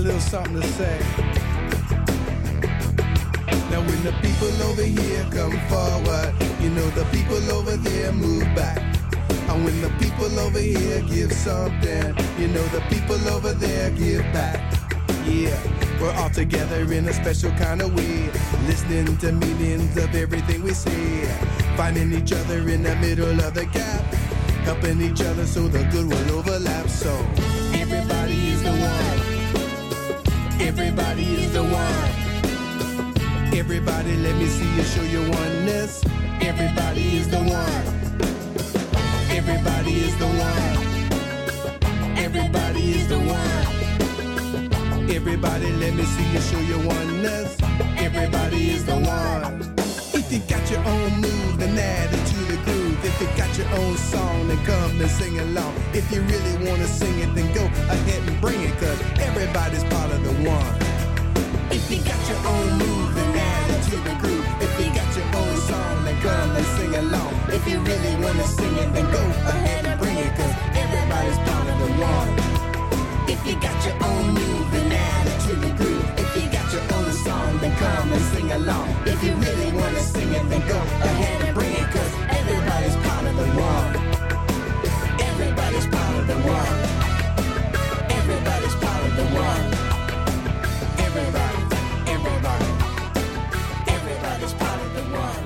little something to say. Now when the people over here come forward, you know the people over there move back. And when the people over here give something, you know the people over there give back. Yeah, we're all together in a special kind of way, listening to meanings of everything we say, finding each other in the middle of the gap, helping each other so the good will overlap. So everybody is the one. Everybody is the one. Everybody, let me see you show your oneness. Everybody is the one. Everybody is the one. Everybody is the one. Everybody, let me see you show your oneness. Everybody is the one. If you got your own move, then add it to the groove. If you got your own song, then come and sing along. If you really wanna sing it, then go ahead and bring it, cause everybody's part of the one. If you got your own move, then add it to the groove. If you got your own song, then come and sing along. If you really wanna sing it, then go ahead and bring it, cause everybody's part of the one. If you got your own move, then add it to the groove. If you got your own song, then come and sing along. If you really wanna sing it, then go ahead and bring it, cause everybody's part of the one. Everybody's part of the one. Everybody's part of the one. Everybody, everybody, everybody's part of the one.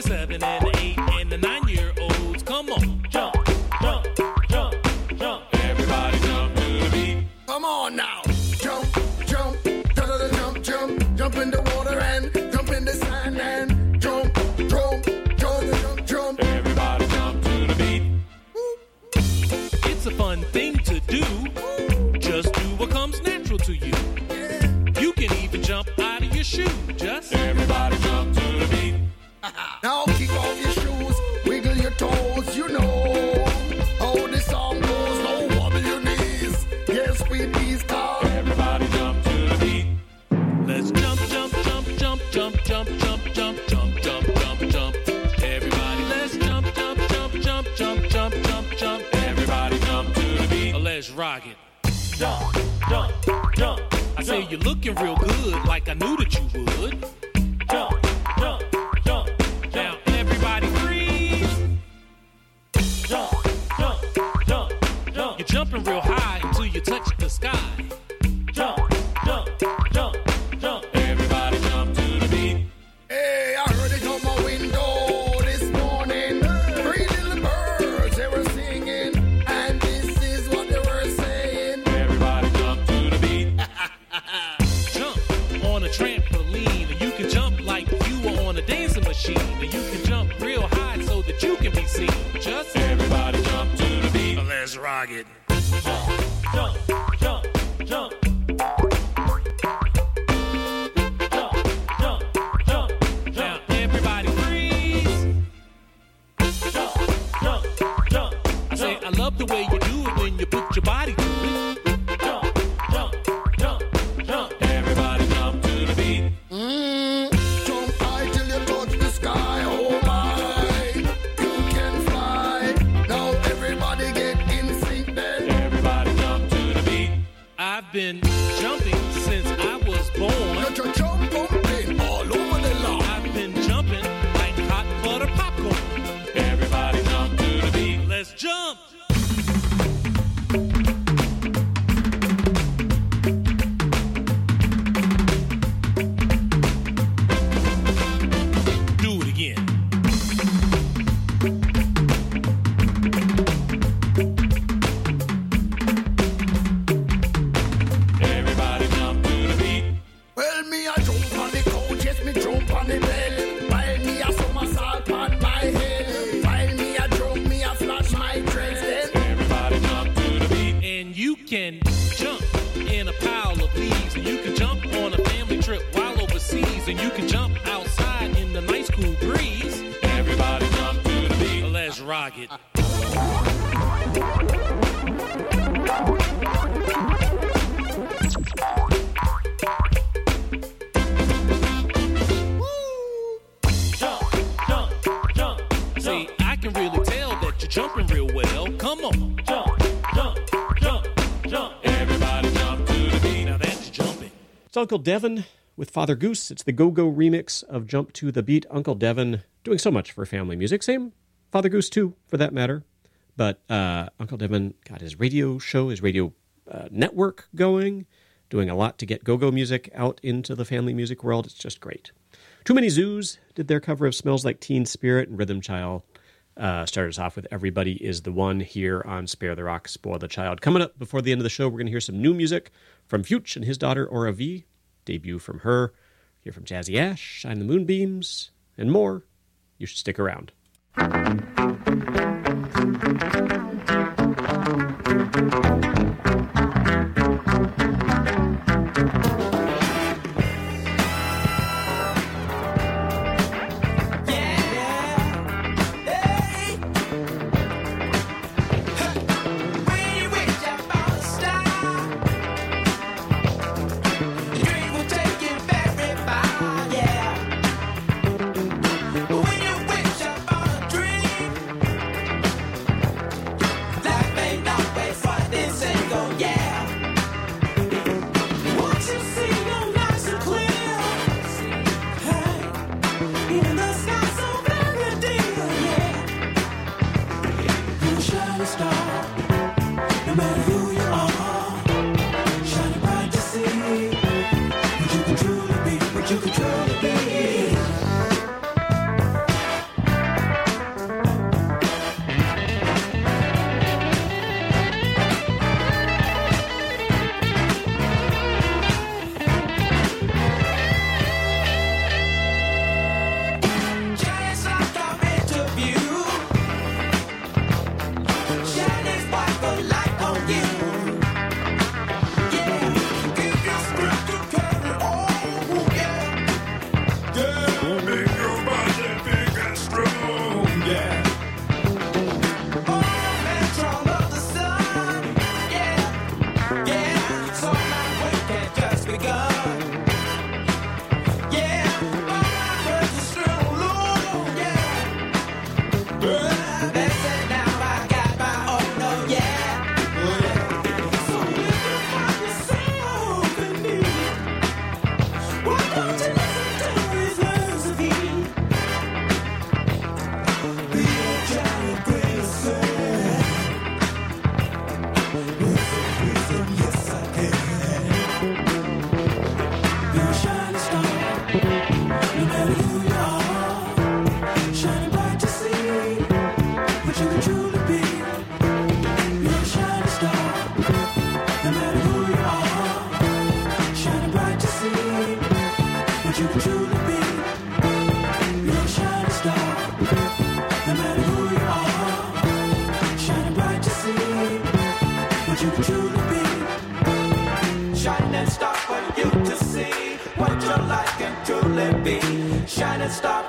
the 7 and the 8 and the 9-year-olds. Come on, jump, jump, jump, jump. Everybody jump to the beat. Come on now. Jump, jump, jump, jump, jump in the water and jump in the sand and jump, jump, jump, jump, jump. Everybody jump to the beat. It's a fun thing to do. Just do what comes natural to you. You can even jump out of your shoe. Just everybody jump to the beat. Now kick off your shoes, wiggle your toes, you know how the song goes. Now wobble your knees, yes with these cars. Everybody jump to the beat. Let's jump, jump, jump, jump, jump, jump, jump, jump, jump, jump, jump, jump. Everybody, let's jump, jump, jump, jump, jump, jump, jump, jump. Everybody jump to the beat. Let's rock it. Jump, jump, jump. I say you're looking real good, like I knew that you would. Jump, jump, jump. Now everybody freeze. Jump, jump, jump, jump. You're jumping real high until you touch the sky. Jump, jump, jump, jump. Everybody jump to the beat. Hey, I heard it on my window this morning. 3 little birds, they were singing, and this is what they were saying. Everybody jump to the beat. Jump on a trampoline, and you can jump like you were on a dancing machine, and you can jump real high so that you can be seen. Just everybody jump to the beat. Let's rock it. Jump, jump, jump, jump. Jump, jump, jump, jump. Now everybody freeze. Jump, jump, jump. I say I love the way you do it when you put your body to it. Jump, jump, jump, jump. Everybody jump to the beat. Jump high till you touch the sky. Oh my, you can fly. Now everybody get in sync then. Everybody jump to the beat. I've been jumping since I was born. Let your jump pumping all over the lawn. I've been jumping like hot butter popcorn. Everybody jump to the beat. Let's jump. Do it again. Everybody jump to the beat. Well, me I jump on the couch, yes me jump on the bed. While me a somersault on my head. While me a jump, me a flash my dreads then. Everybody jump to the beat. And you can jump in a pile of leaves, and you can jump on a family trip while overseas, and you can jump outside in the nice cool breeze. Everybody jump to the beat. Let's rock it. Jump, jump, jump. See, I can really tell that you're jumping real well. Come on. Jump, jump, jump, jump. Everybody jump to the beat. Now that's jumping. It's Uncle Devin with Father Goose. It's the Go-Go remix of Jump to the Beat. Uncle Devin doing so much for family music. Same Father Goose, too, for that matter. But Uncle Devin got his radio show, his radio network going, doing a lot to get go-go music out into the family music world. It's just great. Too Many Zoos did their cover of Smells Like Teen Spirit, and Rhythm Child started us off with Everybody Is the One here on Spare the Rock, Spoil the Child. Coming up before the end of the show, we're going to hear some new music from Fuchs and his daughter Aura V, debut from her. Hear from Jazzy Ash, Shine the Moonbeams, and more. You should stick around.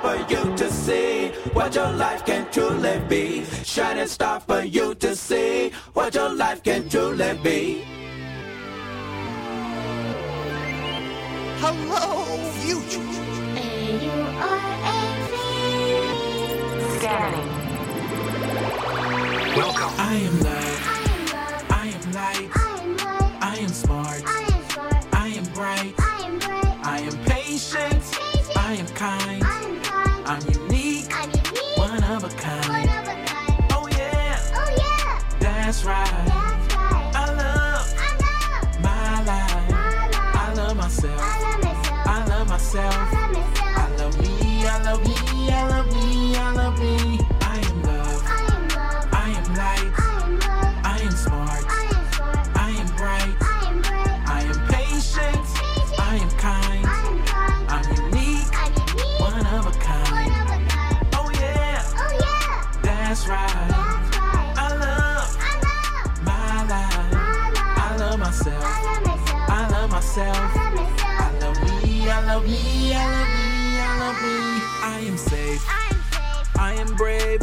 for you to see what your life can truly be. Shining star for you to see what your life can truly be. Hello, future. A-U-R-A-V. Scanning. Welcome. I am love. I am light. I am smart. I am bright. I am patient. I am kind. I'm unique. One of a kind. Oh yeah. That's right. I love my life. I love myself. I love myself. I love me. I love me. I love me. I love me. I am love. I am light. I am smart. I am bright. I am patient. I am kind. I'm unique. One of a kind. Oh yeah. That's right. I love my life. I love myself. I love myself. I love me. I love me. I love me. I love me. I am safe. I am brave.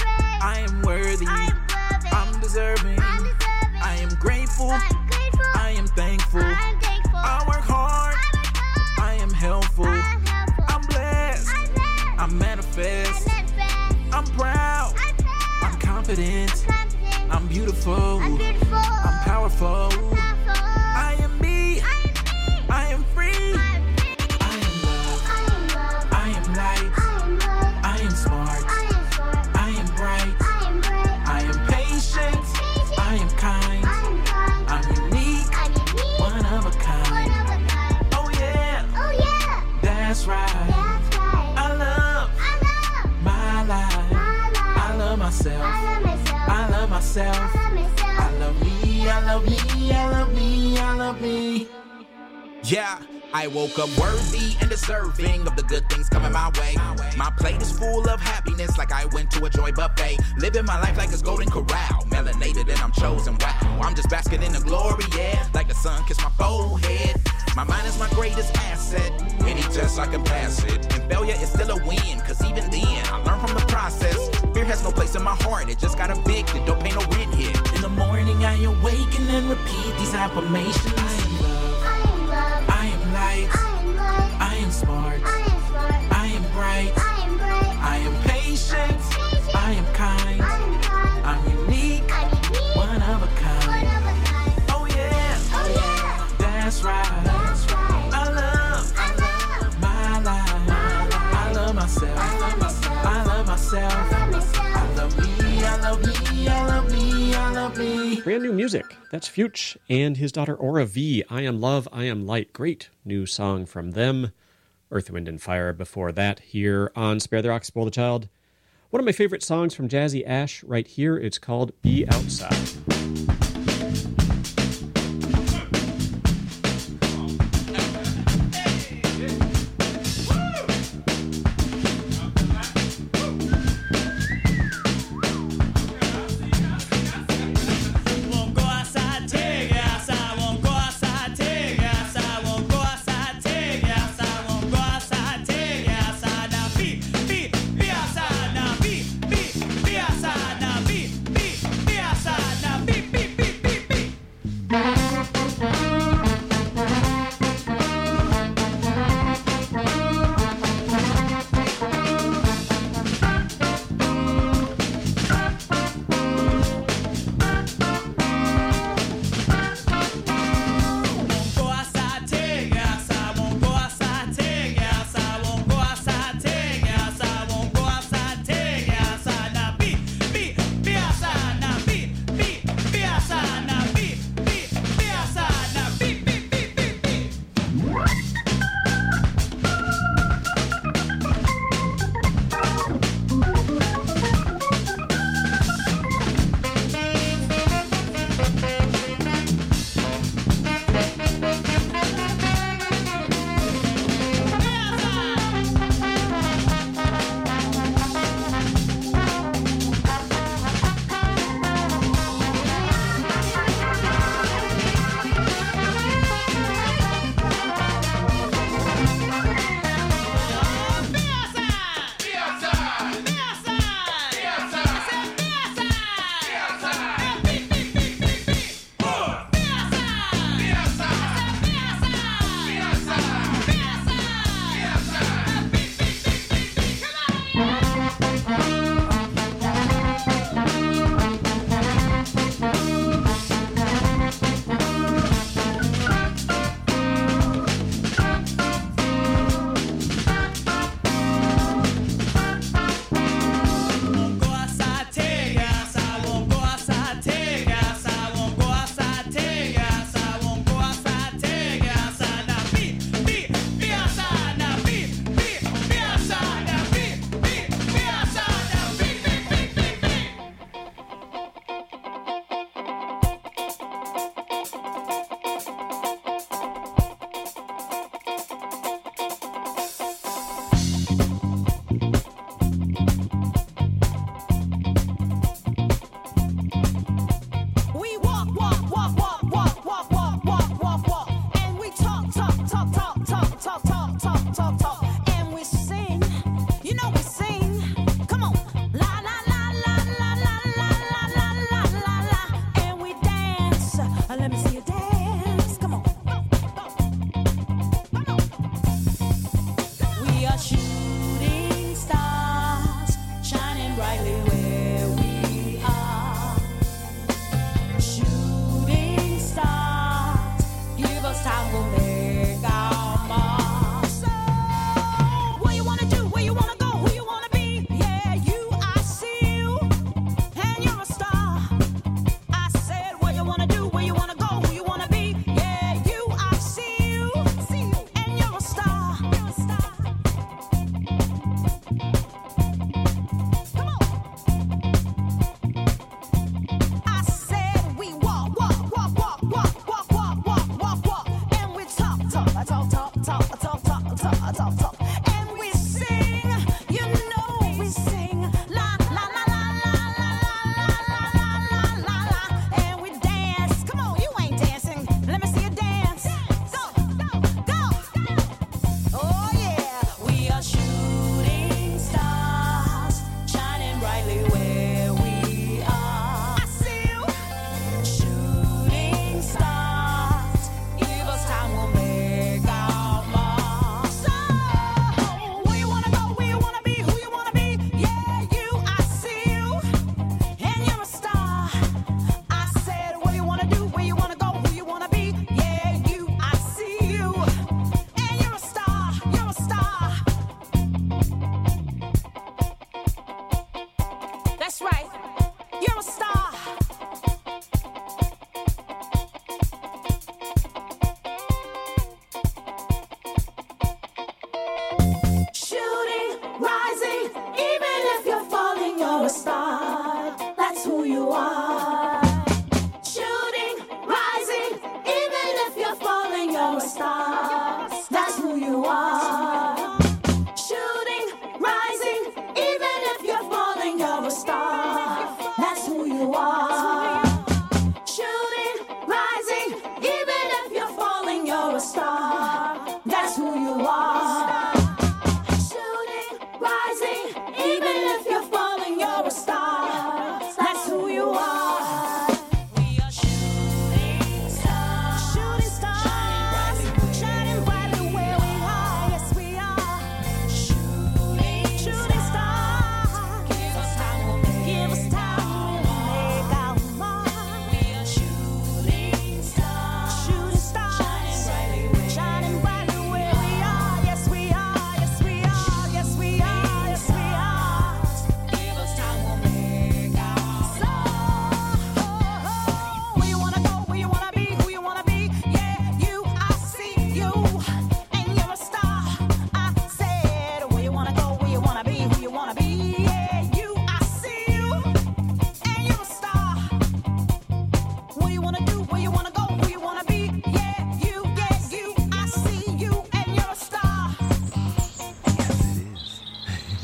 I am worthy. I'm deserving. I am grateful. I am thankful. I work hard. I am helpful. I'm blessed. I manifest. I'm proud. I'm confident. I'm beautiful. I'm powerful. I am me. I am free. I am love. I am light. I am smart. I am bright. I am patient. I am kind. I'm unique. One of a kind. Oh yeah. That's right. I love my life. I love myself. I love myself. I love me. I love me. I love me. I love me. Yeah, I woke up worthy and deserving of the good things coming my way. My plate is full of happiness like I went to a joy buffet. Living my life like it's golden corral. Melanated and I'm chosen, wow. I'm just basking in the glory, yeah. Like the sun kissed my forehead. My mind is my greatest asset. Any test I can pass it. And failure is still a win, cause even then I learn from the process. Fear has no place in my heart, it just got evicted. Don't pay no rent here. In the morning I awaken and repeat these affirmations. I am light. I am smart. I am bright. I am patient. I am kind. I'm unique. One of a kind. Oh yeah. That's right. I love my life. I love myself. I love myself. I love me. I love me. I love me. I love me. Brand new music. That's Fuchs and his daughter Aura V. I Am Love, I Am Light. Great new song from them. Earth, Wind, and Fire before that here on Spare the Rock, Spoil the Child. One of my favorite songs from Jazzy Ash right here. It's called Be Outside. Be outside now, be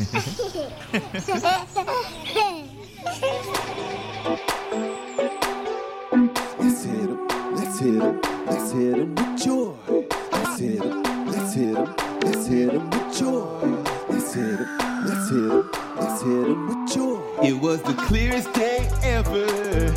Let's hit 'em, let's hit 'em, let's hit 'em with joy. Let's hit 'em, let's hit 'em, let's hit 'em with joy. Let's hit 'em, let's hit 'em, let's hit 'em with joy. It was the clearest day ever.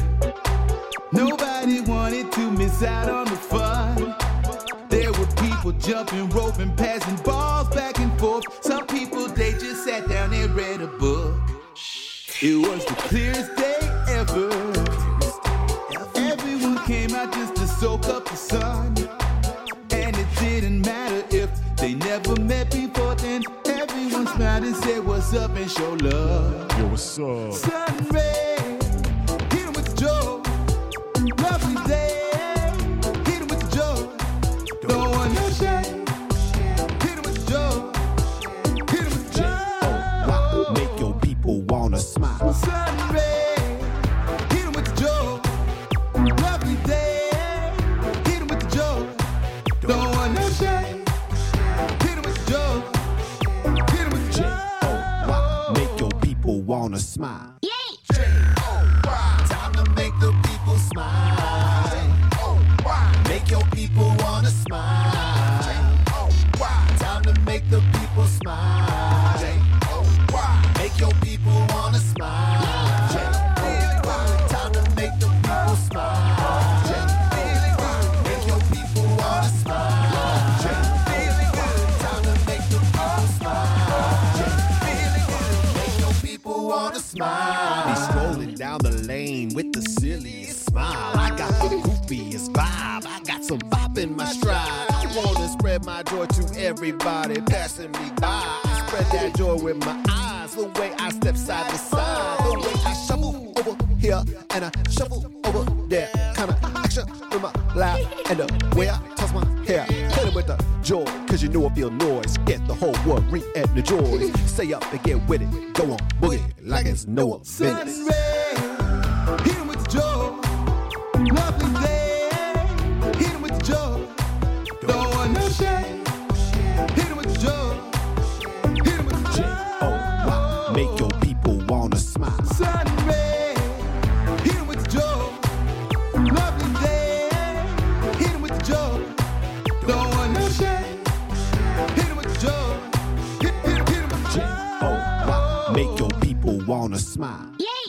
Nobody wanted to miss out on the fun. There were people jumping, roping, passing balls back and forth. Some people, they just sat down and read a book. It was the clearest day ever. Everyone came out just to soak up the sun. And it didn't matter if they never met before then. Everyone smiled and said what's up and show love. Yo, what's up? Sun ray, hit 'em with the joy. Lovely day, hit 'em with the joy. Don't want no shame. Hit 'em with the joy. Hit 'em with the joy. J-O-Y, make your people wanna smile. Sun ray, hit 'em with the joy. Lovely day, hit 'em with the joy. Don't want no shame. Hit 'em with the joy. Hit 'em with the joy. J-O-Y, make your people wanna smile. Time to make the people smile. Make your people wanna smile. Time to make the people smile. Make your people wanna smile. Time to make the people smile. Make your people wanna smile. Time to make the people smile. Make your people wanna smile. Be strolling down the lane with the silliest smile. I got the goofiest vibe. I got some bop in my stride. I wanna spread my joy to everybody passing me by. I spread that joy with my eyes. The way I step side to side. The way I shuffle over here and I shuffle over there. Kinda action with my laugh and the way I toss my hair. Hit it with the joy, cause you know I feel noise. Get the whole world re-energized. Stay up and get with it. Go on, boogie like it's no business. Sun ray, hit 'em with the joy. Lovely day, hit 'em with the joy. Don't want no shame. Hit 'em with the joy. Hit 'em with the joy. J-O-Y, make your people wanna smile. Sun ray, hit 'em with the joy. Lovely day, hit 'em with the joy. Don't want no shame. Hit 'em with the joy. Hit 'em with the joy. J-O-Y, make your people wanna smile.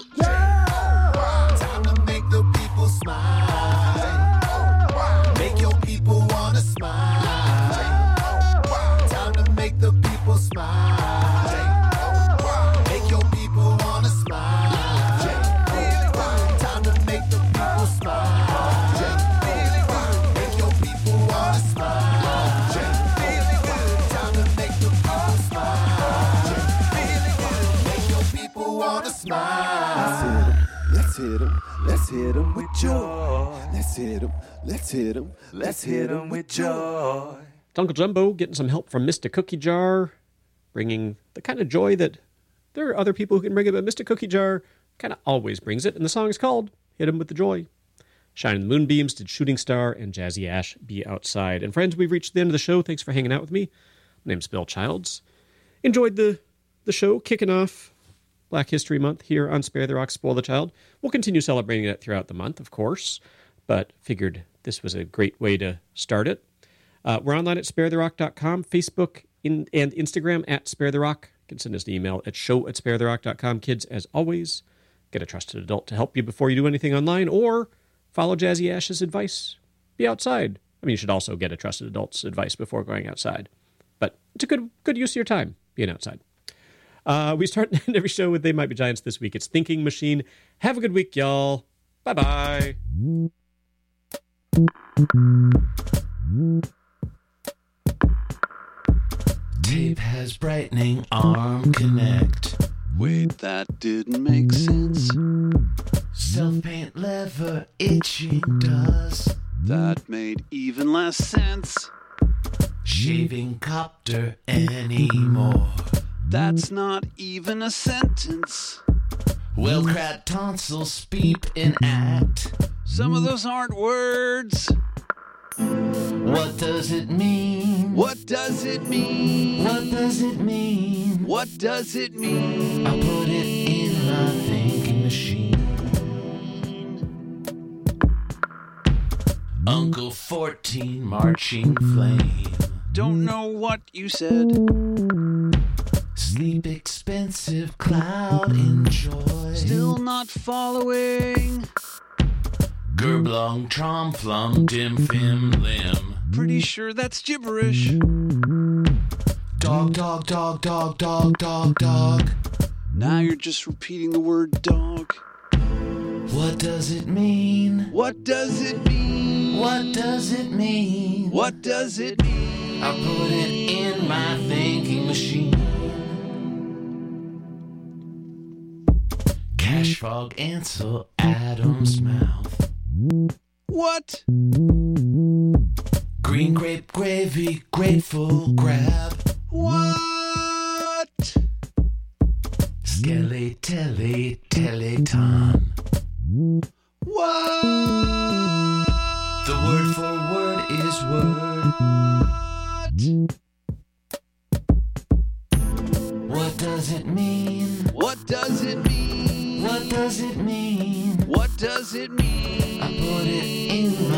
Time to make the people smile. Make your people wanna smile. Time to make the people smile. Make your people wanna smile. Time to make the people smile. Make your people wanna smile. Time to make the people smile. Make your people wanna smile. Let's hit 'em, let's hit 'em with joy. Let's hit 'em, let's hit 'em, let's hit 'em with joy. It's Uncle Jumbo getting some help from Mr. Cookie Jar, bringing the kind of joy that there are other people who can bring it, but Mr. Cookie Jar kind of always brings it, and the song is called Hit 'Em With the Joy. Shining the Moonbeams did Shooting Star and Jazzy Ash Be Outside. And friends, we've reached the end of the show. Thanks for hanging out with me. My name's Bill Childs. Enjoyed the show, kicking off Black History Month here on Spare the Rock, Spoil the Child. We'll continue celebrating it throughout the month, of course, but figured this was a great way to start it. We're online at sparetherock.com, Facebook and Instagram at sparetherock. You can send us an email at show@sparetherock.com. Kids, as always, get a trusted adult to help you before you do anything online, or follow Jazzy Ash's advice. Be outside. I mean, you should also get a trusted adult's advice before going outside. But it's a good use of your time being outside. We start and end every show with They Might Be Giants. This week it's Thinking Machine. Have a good week, y'all. Bye-bye. Tape has brightening arm connect. Wait, that didn't make sense. Self-paint lever itching does. That made even less sense. Shaving copter anymore. That's not even a sentence. Well-cracked tonsils beep and act. Some of those aren't words. What does it mean? What does it mean? What does it mean? What does it mean? I put it in my thinking machine. Uncle 14 marching flame. Don't know what you said. Sleep expensive cloud enjoy. Still not following. Gerblong tromflum dim fim lim. Pretty sure that's gibberish. Dog, dog, dog, dog, dog, dog, dog. Now you're just repeating the word dog. What does it mean? What does it mean? What does it mean? What does it mean? I put it in my thinking machine. Cash fog Ansel Adam's mouth. What? Green grape gravy, grateful grab. What? Skeletele teleton. What? The word for word is word. What does it mean? What does it mean? What does it mean? What does it mean? I put it in my